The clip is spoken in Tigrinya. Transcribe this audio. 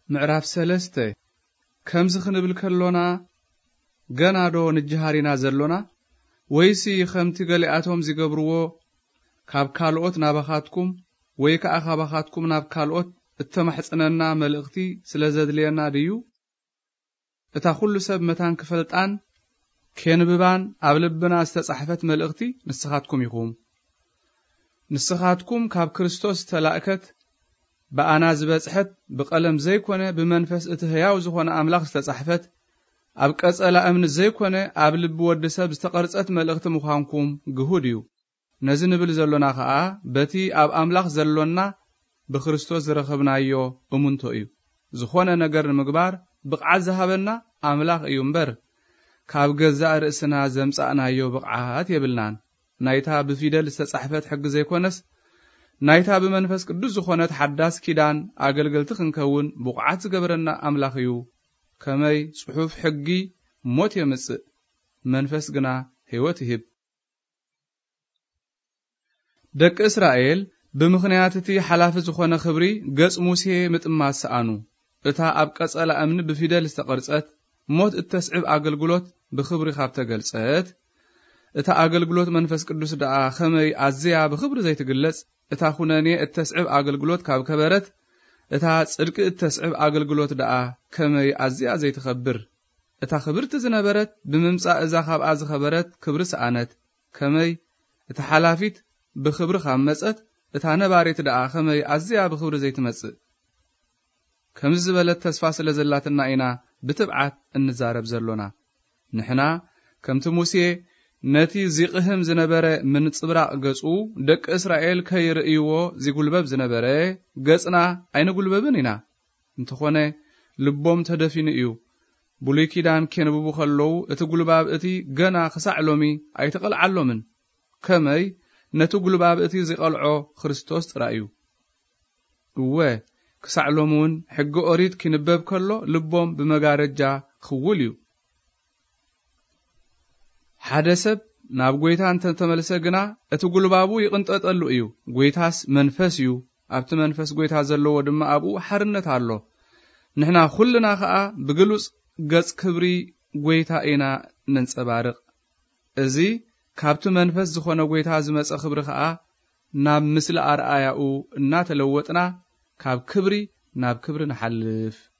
ምዕራፍ 3 ከምዝ ክንብል ከሎና ገናዶ ንጅሃሪና ዘሎና ወይሲ ከምቲ ገሊአቶም ዝገብርዎ ካብ ካልኦት ናባኻትኩም ወይ ከአኻባኻትኩም ናብ ካልኦት እተማሕጽነና መልእኽቲ ስለዘድልየና ድዩ እታ ኩሉ ሰብ መታን ክፈልጣን ከንብባን ኣብ ልብና ዝተጻሕፈት መልእኽቲ ንስኻትኩም ይኹም ንስኻትኩም ካብ ክርስቶስ ተላእከት በአና ዝበጽሐት በቀለም ዘይኮነ በመንፈስ እቲ ሕያው ዝኾነ አምላኽ ዝተጻሕፈት ኣብ ቀጸላ እምኒ ዘይኮነ ኣብ ልብ ወዲ ሰብ ዝተቀርጸት መልእኽቲ ምዃንኩም ግሁድ እዩ ነዚ ንብል ዘሎና ከዓ በቲ ኣብ አምላኽ ዘሎና በክርስቶስ ዝረኸብናዮ እሙንቶ እዩ ዝኾነ ነገር ንምግባር ብቕዓት ዝሃበና አምላኽ እዩ እምበር ካብ ገዛእ ርእስና ዘምጻእናዮ ብቕዓት የብልናን ናይታ ብፊደል ዝተጻሕፈት ሕጊ ዘይኮነስ ናይታ በመንፈስ ቅዱስ ዝኾነት ሓዳስ ኪዳን አገልገልቲ ክንከውን ብቕዓት ዝገበረና አምላኽ እዩ ከመይ ጽሑፍ ሕጊ ሞት የምጽእ መንፈስ ግና ሕይወት ይህብ ደቂ እስራኤል ብምኽንያት እቲ ሓላፊ ዝኾነ ክብሪ ገጽ ሙሴ ምጥማት ሰኣኑ እታ ኣብ ቀጸላ እምኒ ብፊደል ዝተቐርጸት ሞት እተስዕብ አገልግሎት ብክብሪ ካብ ተገልጸት እታ አገልግሎት መንፈስ ቅዱስ ደኣ ከመይ ኣዝያ ብክብሪ ዘይትግለጽ እታ ኩነኔ እተስዕብ አገልግሎት ካብ ከበረት እታ ጽድቂ እተስዕብ አገልግሎት ደኣ ከመይ ኣዝያ ዘይትኸብር እታ ክብርቲ ዝነበረት ብምምጻእ እዛ ካብኣ ዝኸበረት ክብሪ ሰኣነት ከመይ እታ ሓላፊት ብክብሪ ካብ መጸት እታ ነባሪት ደኣ ከመይ ኣዝያ ብክብሪ ዘይትመጽእ ከምዚ ዝበለት ተስፋ ስለ ዘላትና ኢና ብትብዓት እንዛረብ ዘሎና ንሕና ከምቲ ሙሴ ነቲ ዚቕህም ዝነበረ ምንጽብራቕ ገጹ ደቂ እስራኤል ከይርእይዎ ዚጉልበብ ዝነበረ ገጽና ኣይንጉልበብን ኢና እንተኾነ ልቦም ተደፊኑ እዩ ብሉይ ኪዳን ከንብቡ ከለዉ እቲ ጉልባብ እቲ ገና ክሳዕ ሎሚ ኣይተቐልዓሎምን ከመይ ነቲ ጉልባብ እቲ ዝቐልዖ ክርስቶስ ጥራይ እዩ እወ ክሳዕ ሎሚ እውን ሕጊ ኦሪት ክንበብ ከሎ ልቦም ብመጋረጃ ክውል እዩ ሓደ ሰብ ናብ ጎይታ እንተተመልሰ ግና እቲ ጉልባቡ ይቅንጠጠሉ እዩ ጎይታስ መንፈስ እዩ ኣብቲ መንፈስ ጎይታ ዘለዎ ድማ ኣብኡ ሓርነት ኣሎ ንሕና ኩልና ከዓ ብግሉጽ ገጽ ክብሪ ጎይታ ኢና ነንጸባርቕ እዚ ካብቲ መንፈስ ዝኾነ ጎይታ ዝመጸ ክብሪ ከዓ ናብ ምስሊ ኣርአያኡ እናተለወጥና ካብ ክብሪ ናብ ክብሪ ንሓልፍ